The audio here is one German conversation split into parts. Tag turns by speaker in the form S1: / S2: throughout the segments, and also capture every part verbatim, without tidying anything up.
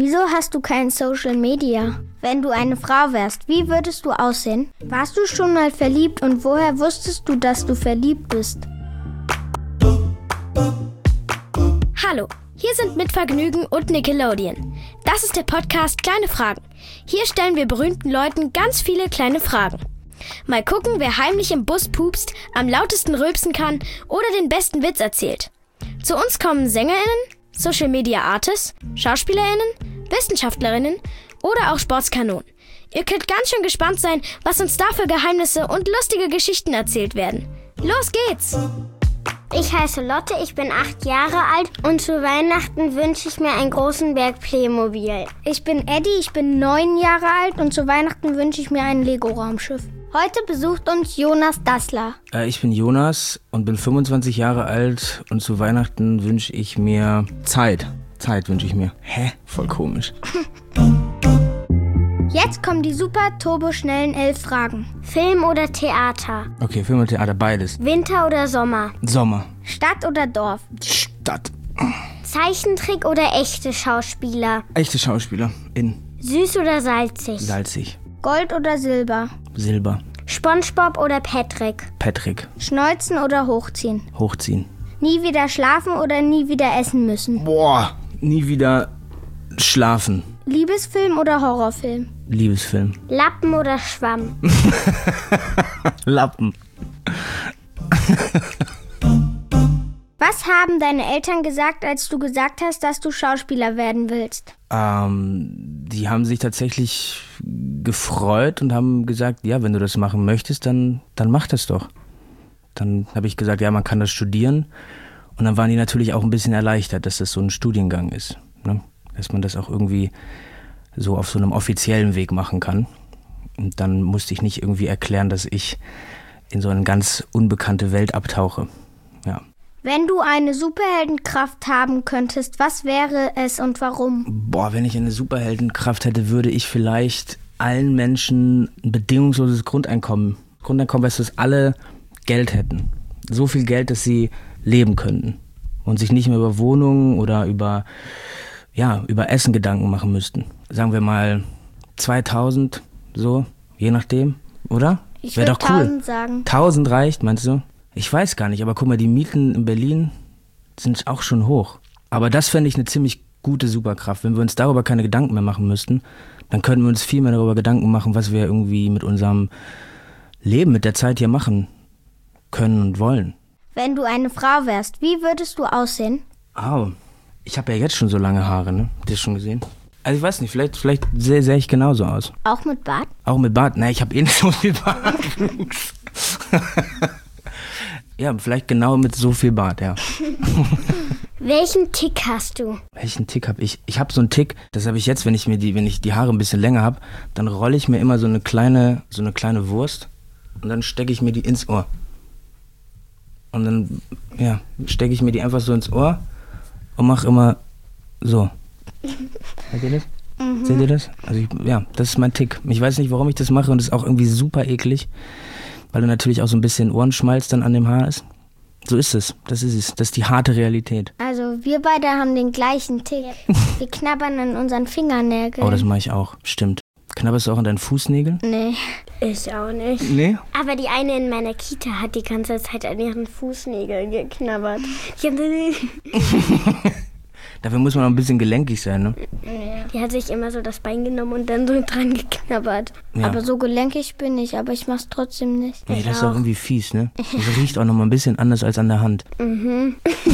S1: Wieso hast du kein Social Media? Wenn du eine Frau wärst, wie würdest du aussehen? Warst du schon mal verliebt und woher wusstest du, dass du verliebt bist?
S2: Hallo, hier sind Mit Vergnügen und Nickelodeon. Das ist der Podcast Kleine Fragen. Hier stellen wir berühmten Leuten ganz viele kleine Fragen. Mal gucken, wer heimlich im Bus pupst, am lautesten rülpsen kann oder den besten Witz erzählt. Zu uns kommen SängerInnen, Social Media Artists, SchauspielerInnen, WissenschaftlerInnen oder auch Sportskanonen. Ihr könnt ganz schön gespannt sein, was uns da für Geheimnisse und lustige Geschichten erzählt werden. Los geht's!
S3: Ich heiße Lotte, ich bin acht Jahre alt und zu Weihnachten wünsche ich mir einen großen Berg Playmobil.
S1: Ich bin Eddie, ich bin neun Jahre alt und zu Weihnachten wünsche ich mir ein Lego-Raumschiff. Heute besucht uns Jonas Dassler.
S4: Äh, ich bin Jonas und bin fünfundzwanzig Jahre alt und zu Weihnachten wünsche ich mir Zeit. Zeit wünsche ich mir. Hä? Voll komisch.
S1: Jetzt kommen die super turboschnellen elf Fragen.
S3: Film oder Theater?
S4: Okay, Film und Theater, beides.
S3: Winter oder Sommer?
S4: Sommer.
S1: Stadt oder Dorf?
S4: Stadt.
S3: Zeichentrick oder echte Schauspieler?
S4: Echte Schauspieler. In.
S3: Süß oder salzig?
S4: Salzig.
S1: Gold oder Silber?
S4: Silber.
S3: SpongeBob oder Patrick?
S4: Patrick.
S1: Schneuzen oder hochziehen?
S4: Hochziehen.
S1: Nie wieder schlafen oder nie wieder essen müssen?
S4: Boah, nie wieder schlafen.
S1: Liebesfilm oder Horrorfilm?
S4: Liebesfilm.
S3: Lappen oder Schwamm?
S4: Lappen.
S1: Was haben deine Eltern gesagt, als du gesagt hast, dass du Schauspieler werden willst?
S4: Ähm, die haben sich tatsächlich gefreut und haben gesagt, ja, wenn du das machen möchtest, dann, dann mach das doch. Dann habe ich gesagt, ja, man kann das studieren. Und dann waren die natürlich auch ein bisschen erleichtert, dass das so ein Studiengang ist. Ne? Dass man das auch irgendwie so auf so einem offiziellen Weg machen kann. Und dann musste ich nicht irgendwie erklären, dass ich in so eine ganz unbekannte Welt abtauche. Ja.
S1: Wenn du eine Superheldenkraft haben könntest, was wäre es und warum?
S4: Boah, wenn ich eine Superheldenkraft hätte, würde ich vielleicht allen Menschen ein bedingungsloses Grundeinkommen. Grundeinkommen, weißt du, dass alle Geld hätten. So viel Geld, dass sie leben könnten. Und sich nicht mehr über Wohnungen oder über, ja, über Essen Gedanken machen müssten. Sagen wir mal zweitausend, so, je nachdem, oder?
S1: Ich
S4: Wäre
S1: würde
S4: doch cool.
S1: tausend sagen.
S4: tausend reicht, meinst du? Ich weiß gar nicht, aber guck mal, die Mieten in Berlin sind auch schon hoch. Aber das fände ich eine ziemlich gute Superkraft. Wenn wir uns darüber keine Gedanken mehr machen müssten, dann könnten wir uns viel mehr darüber Gedanken machen, was wir irgendwie mit unserem Leben, mit der Zeit hier machen können und wollen.
S1: Wenn du eine Frau wärst, wie würdest du aussehen?
S4: Oh, ich habe ja jetzt schon so lange Haare, ne? Habt ihr das schon gesehen? Also ich weiß nicht, vielleicht, vielleicht sehe seh ich genauso aus.
S1: Auch mit Bart?
S4: Auch mit Bart? Nein, ich habe eh nicht so viel Bartwuchs. Ja, vielleicht genau mit so viel Bart, ja.
S3: Welchen Tick hast du?
S4: Welchen Tick habe ich? Ich habe so einen Tick, das habe ich jetzt, wenn ich mir die, wenn ich die Haare ein bisschen länger habe, dann rolle ich mir immer so eine kleine, so eine kleine Wurst und dann stecke ich mir die ins Ohr. Und dann, ja, stecke ich mir die einfach so ins Ohr und mache immer so. Seht ihr das? Mhm. Seht ihr das? Also ich, ja, das ist mein Tick. Ich weiß nicht, warum ich das mache und das ist auch irgendwie super eklig, weil da natürlich auch so ein bisschen Ohrenschmalz dann an dem Haar ist. So ist es, das ist es, das ist die harte Realität.
S1: Also wir beide haben den gleichen Tick. Wir knabbern an unseren Fingernägeln.
S4: Oh, das mache ich auch, stimmt. Knabberst du auch an deinen Fußnägeln?
S1: Nee.
S3: Ich auch nicht.
S4: Nee?
S3: Aber die eine in meiner Kita hat die ganze Zeit an ihren Fußnägeln geknabbert.
S4: Dafür muss man auch ein bisschen gelenkig sein, ne?
S3: Die hat sich immer so das Bein genommen und dann so dran geknabbert.
S4: Ja.
S1: Aber so gelenkig bin ich, aber ich mach's trotzdem nicht.
S4: Nee, das ist auch irgendwie fies, ne? Das riecht auch nochmal ein bisschen anders als an der Hand.
S3: Mhm.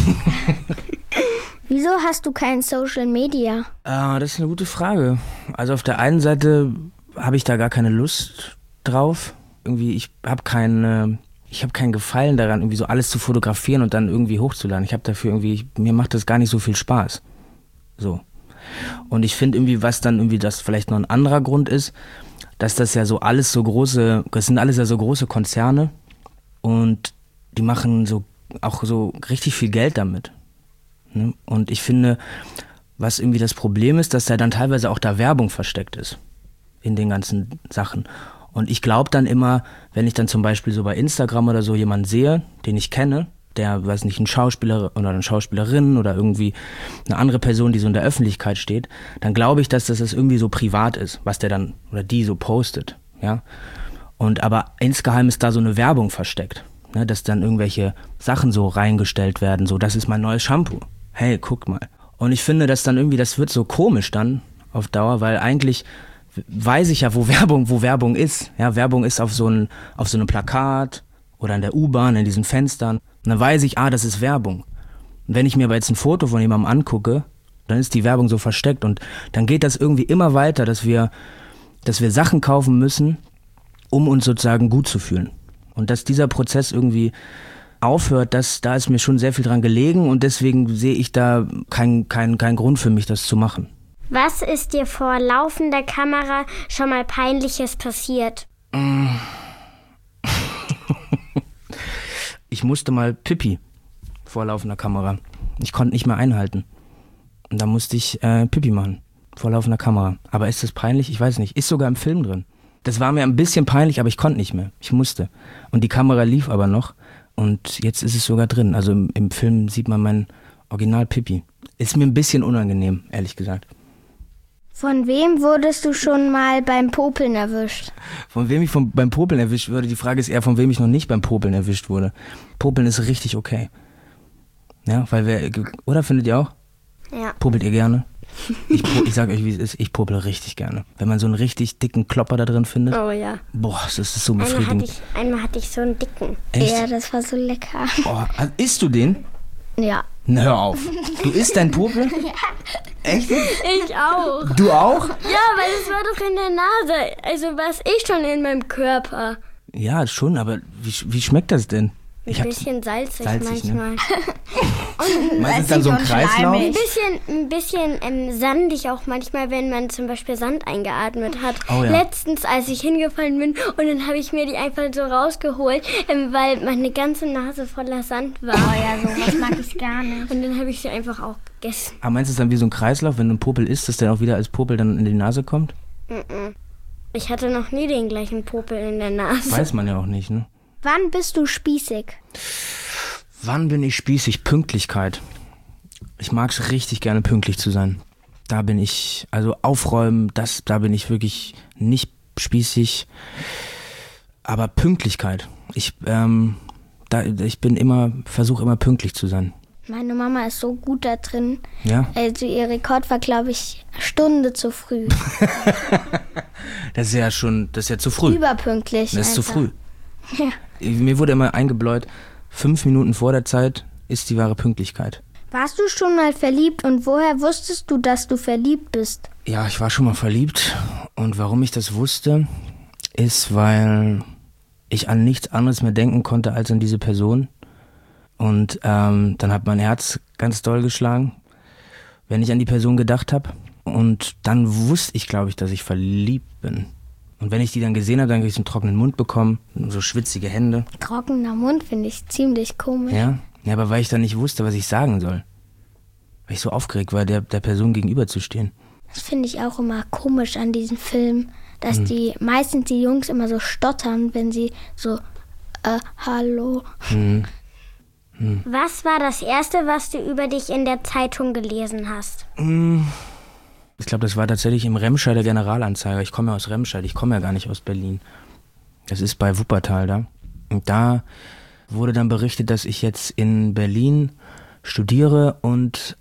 S1: Wieso hast du kein Social Media?
S4: Ah, das ist eine gute Frage. Also auf der einen Seite habe ich da gar keine Lust drauf. Irgendwie, ich habe keine... Ich habe keinen Gefallen daran, irgendwie so alles zu fotografieren und dann irgendwie hochzuladen. Ich habe dafür irgendwie, ich, mir macht das gar nicht so viel Spaß. So. Und ich finde irgendwie, was dann irgendwie das vielleicht noch ein anderer Grund ist, dass das ja so alles so große, das sind alles ja so große Konzerne und die machen so auch so richtig viel Geld damit. Ne? Und ich finde, was irgendwie das Problem ist, dass da dann teilweise auch da Werbung versteckt ist in den ganzen Sachen. Und ich glaube dann immer, wenn ich dann zum Beispiel so bei Instagram oder so jemanden sehe, den ich kenne, der, weiß nicht, ein Schauspieler oder eine Schauspielerin oder irgendwie eine andere Person, die so in der Öffentlichkeit steht, dann glaube ich, dass das irgendwie so privat ist, was der dann oder die so postet, ja. Und aber insgeheim ist da so eine Werbung versteckt, ne, dass dann irgendwelche Sachen so reingestellt werden, so, das ist mein neues Shampoo. Hey, guck mal. Und ich finde, dass dann irgendwie, das wird so komisch dann auf Dauer, weil eigentlich weiß ich ja, wo Werbung, wo Werbung ist. Ja, Werbung ist auf so ein, auf so einem Plakat oder in der U-Bahn, in diesen Fenstern. Und dann weiß ich, ah, das ist Werbung. Und wenn ich mir aber jetzt ein Foto von jemandem angucke, dann ist die Werbung so versteckt. Und dann geht das irgendwie immer weiter, dass wir, dass wir Sachen kaufen müssen, um uns sozusagen gut zu fühlen. Und dass dieser Prozess irgendwie aufhört, das, da ist mir schon sehr viel dran gelegen. Und deswegen sehe ich da keinen kein, kein Grund für mich, das zu machen.
S3: Was ist dir vor laufender Kamera schon mal Peinliches passiert?
S4: Ich musste mal Pipi vor laufender Kamera. Ich konnte nicht mehr einhalten. Und da musste ich äh, Pipi machen vor laufender Kamera. Aber ist das peinlich? Ich weiß nicht. Ist sogar im Film drin. Das war mir ein bisschen peinlich, aber ich konnte nicht mehr. Ich musste. Und die Kamera lief aber noch. Und jetzt ist es sogar drin. Also im, im Film sieht man mein Original Pipi. Ist mir ein bisschen unangenehm, ehrlich gesagt.
S1: Von wem wurdest du schon mal beim Popeln erwischt?
S4: Von wem ich vom, beim Popeln erwischt wurde? Die Frage ist eher, von wem ich noch nicht beim Popeln erwischt wurde. Popeln ist richtig okay. Ja, weil wir, oder findet ihr auch?
S3: Ja.
S4: Popelt ihr gerne? Ich, ich sag euch, wie es ist, ich popel richtig gerne. Wenn man so einen richtig dicken Klopper da drin findet.
S3: Oh ja.
S4: Boah, das ist so
S3: Einmal hatte
S4: befriedigend.
S3: ich, einmal hatte ich so einen dicken.
S4: Echt?
S1: Ja, das war so lecker.
S4: Oh, isst du den?
S1: Ja.
S4: Na, hör auf. Du isst dein Popel? Ja. Echt?
S3: Ich auch.
S4: Du auch?
S3: Ja, weil es war doch in der Nase. Also war es eh schon in meinem Körper.
S4: Ja, schon, aber wie, wie schmeckt das denn?
S3: Ein
S4: Ich
S3: bisschen salzig,
S4: salzig,
S3: manchmal.
S4: Ne? Meistens dann so ein Kreislauf.
S3: Ein bisschen, ein bisschen ähm, sandig auch manchmal, wenn man zum Beispiel Sand eingeatmet hat.
S4: Oh, ja.
S3: Letztens, als ich hingefallen bin und dann habe ich mir die einfach so rausgeholt, ähm, weil meine ganze Nase voller Sand war.
S1: Oh ja, sowas mag ich gar nicht.
S3: Und dann habe ich sie einfach auch gegessen.
S4: Aber meinst du es dann wie so ein Kreislauf, wenn du ein Popel isst, dass der auch wieder als Popel dann in die Nase kommt?
S3: Mm-mm. Ich hatte noch nie den gleichen Popel in der Nase.
S4: Weiß man ja auch nicht, ne?
S1: Wann bist du spießig?
S4: Wann bin ich spießig? Pünktlichkeit. Ich mag es richtig gerne, pünktlich zu sein. Da bin ich, also aufräumen, das, da bin ich wirklich nicht spießig. Aber Pünktlichkeit. Ich, ähm, da, ich bin immer, versuche immer pünktlich zu sein.
S1: Meine Mama ist so gut da drin.
S4: Ja?
S1: Also ihr Rekord war, glaube ich, eine Stunde zu früh.
S4: Das ist ja schon, das ist ja zu früh.
S1: Überpünktlich.
S4: Das ist zu
S1: einfach.
S4: früh.
S1: Ja.
S4: Mir wurde immer eingebläut, fünf Minuten vor der Zeit ist die wahre Pünktlichkeit.
S1: Warst du schon mal verliebt und woher wusstest du, dass du verliebt bist?
S4: Ja, ich war schon mal verliebt und warum ich das wusste, ist, weil ich an nichts anderes mehr denken konnte als an diese Person. Und ähm, dann hat mein Herz ganz doll geschlagen, wenn ich an die Person gedacht habe. Und dann wusste ich, glaube ich, dass ich verliebt bin. Und wenn ich die dann gesehen habe, dann habe ich so einen trockenen Mund bekommen, so schwitzige Hände.
S1: Trockener Mund finde ich ziemlich komisch.
S4: Ja? Ja, aber weil ich dann nicht wusste, was ich sagen soll. Weil ich so aufgeregt war, der, der Person gegenüber zu stehen.
S1: Das finde ich auch immer komisch an diesem Film, dass hm. die meistens die Jungs immer so stottern, wenn sie so, äh, hallo.
S4: Hm. Hm.
S3: Was war das Erste, was du über dich in der Zeitung gelesen hast?
S4: Hm. Ich glaube, das war tatsächlich im Remscheider Generalanzeiger. Ich komme ja aus Remscheid, ich komme ja gar nicht aus Berlin. Das ist bei Wuppertal da. Und da wurde dann berichtet, dass ich jetzt in Berlin studiere und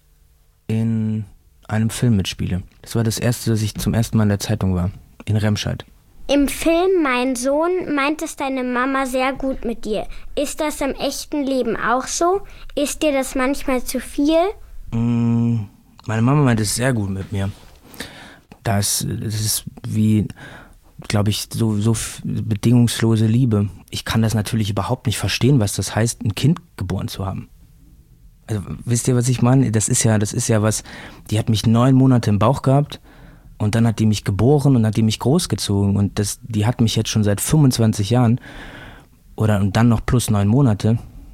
S4: in einem Film mitspiele. Das war das Erste, dass ich zum ersten Mal in der Zeitung war, in Remscheid.
S3: Im Film Mein Sohn meint es deine Mama sehr gut mit dir. Ist das im echten Leben auch so? Ist dir das manchmal zu viel?
S4: Mmh, meine Mama meint es sehr gut mit mir. Das, das ist wie, glaube ich, so, so bedingungslose Liebe. Ich kann das natürlich überhaupt nicht verstehen, was das heißt, ein Kind geboren zu haben. Also, wisst ihr, was ich meine? Das ist ja, das ist ja was, die hat mich neun Monate im Bauch gehabt und dann hat die mich geboren und hat die mich großgezogen und das, die hat mich jetzt schon seit fünfundzwanzig Jahren oder und dann noch plus neun Monate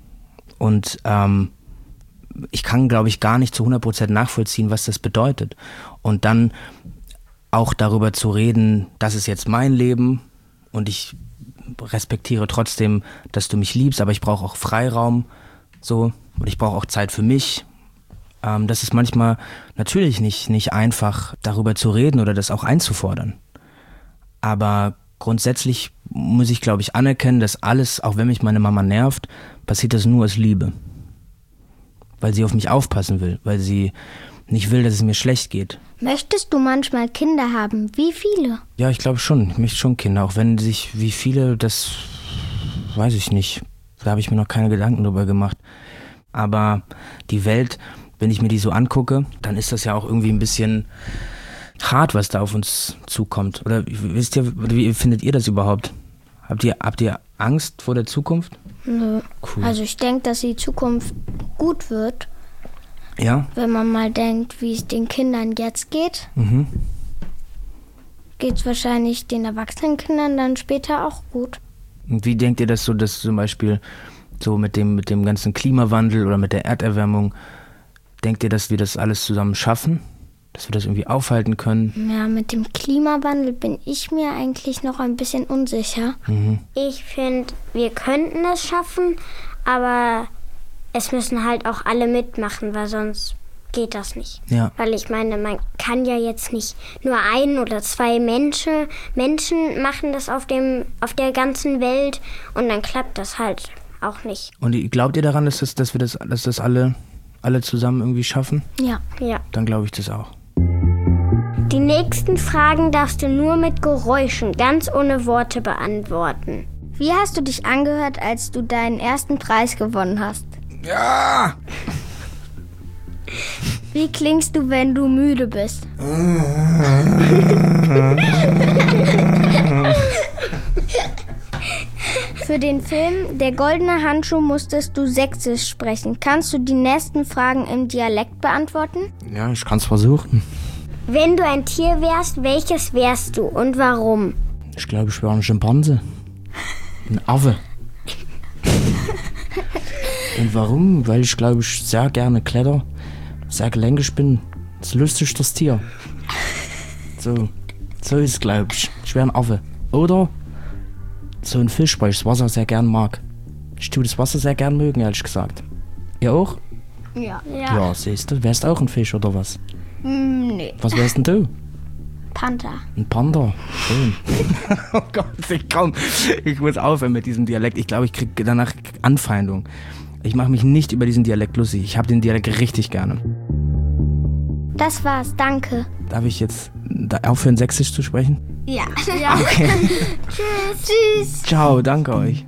S4: und ähm, ich kann, glaube ich, gar nicht zu hundert Prozent nachvollziehen, was das bedeutet. Und dann auch darüber zu reden, das ist jetzt mein Leben und ich respektiere trotzdem, dass du mich liebst, aber ich brauche auch Freiraum, So, und ich brauche auch Zeit für mich. Ähm, das ist manchmal natürlich nicht, nicht einfach, darüber zu reden oder das auch einzufordern. Aber grundsätzlich muss ich, glaube ich, anerkennen, dass alles, auch wenn mich meine Mama nervt, passiert das nur aus Liebe. Weil sie auf mich aufpassen will, weil sie nicht will, dass es mir schlecht geht.
S1: Möchtest du manchmal Kinder haben? Wie viele?
S4: Ja, ich glaube schon. Ich möchte schon Kinder, auch wenn sich, wie viele, das weiß ich nicht. Da habe ich mir noch keine Gedanken drüber gemacht. Aber die Welt, wenn ich mir die so angucke, dann ist das ja auch irgendwie ein bisschen hart, was da auf uns zukommt. Oder wisst ihr, wie findet ihr das überhaupt? Habt ihr, habt ihr Angst vor der Zukunft?
S1: Nö.
S4: Cool.
S1: Also ich denke, dass die Zukunft gut wird.
S4: Ja?
S1: Wenn man mal denkt, wie es den Kindern jetzt geht,
S4: Mhm.
S1: geht es wahrscheinlich den erwachsenen Kindern dann später auch gut.
S4: Und wie denkt ihr das so, dass zum Beispiel so mit dem, mit dem ganzen Klimawandel oder mit der Erderwärmung, denkt ihr, dass wir das alles zusammen schaffen? Dass wir das irgendwie aufhalten können?
S1: Ja, mit dem Klimawandel bin ich mir eigentlich noch ein bisschen unsicher.
S4: Mhm.
S3: Ich finde, wir könnten es schaffen, aber es müssen halt auch alle mitmachen, weil sonst geht das nicht.
S4: Ja.
S3: Weil ich meine, man kann ja jetzt nicht nur ein oder zwei Menschen, Menschen machen das auf dem, auf der ganzen Welt und dann klappt das halt auch nicht.
S4: Und glaubt ihr daran, dass, das, dass wir das, dass das alle, alle zusammen irgendwie schaffen?
S1: Ja.
S3: Ja.
S4: Dann glaube ich das auch.
S3: Die nächsten Fragen darfst du nur mit Geräuschen, ganz ohne Worte beantworten.
S1: Wie hast du dich angehört, als du deinen ersten Preis gewonnen hast?
S4: Ja!
S1: Wie klingst du, wenn du müde bist? Für den Film Der goldene Handschuh musstest du Sächsisch sprechen. Kannst du die nächsten Fragen im Dialekt beantworten?
S4: Ja, ich kann es versuchen.
S3: Wenn du ein Tier wärst, welches wärst du und warum?
S4: Ich glaube, ich wäre ein Schimpanse. Ein Affe. Und warum? Weil ich, glaube ich, sehr gerne kletter, sehr gelenkig bin. Das lustigste Tier. So, so ist es, glaube ich. Ich wäre ein Affe. Oder so ein Fisch, weil ich das Wasser sehr gern mag. Ich tue das Wasser sehr gern mögen, ehrlich gesagt. Ihr auch?
S1: Ja.
S4: Ja, siehst du. Wärst auch ein Fisch oder was?
S1: Mm, nee.
S4: Was wärst denn du?
S1: Panther.
S4: Ein Panda. Schön. Oh Gott, ich komm. Ich muss aufhören mit diesem Dialekt. Ich glaube, ich kriege danach Anfeindung. Ich mache mich nicht über diesen Dialekt lustig. Ich habe den Dialekt richtig gerne.
S1: Das war's, danke.
S4: Darf ich jetzt da aufhören, Sächsisch zu sprechen?
S1: Ja. Ja.
S4: Okay.
S1: Tschüss. Tschüss.
S4: Ciao, danke euch.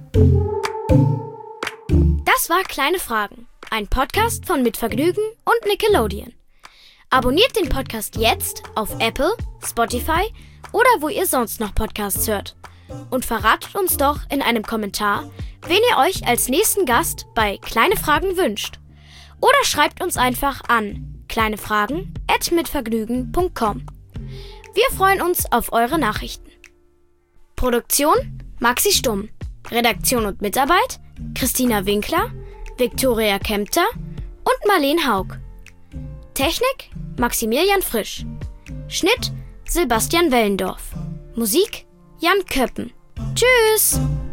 S2: Das war Kleine Fragen, ein Podcast von Mit Vergnügen und Nickelodeon. Abonniert den Podcast jetzt auf Apple, Spotify oder wo ihr sonst noch Podcasts hört. Und verratet uns doch in einem Kommentar, wen ihr euch als nächsten Gast bei Kleine Fragen wünscht. Oder schreibt uns einfach an kleinefragen at mitvergnügen punkt com. Wir freuen uns auf eure Nachrichten. Produktion Maxi Stumm. Redaktion und Mitarbeit Christina Winkler, Viktoria Kempter und Marleen Haug. Technik Maximilian Frisch. Schnitt Sebastian Wellendorf. Musik Jan Köppen. Tschüss!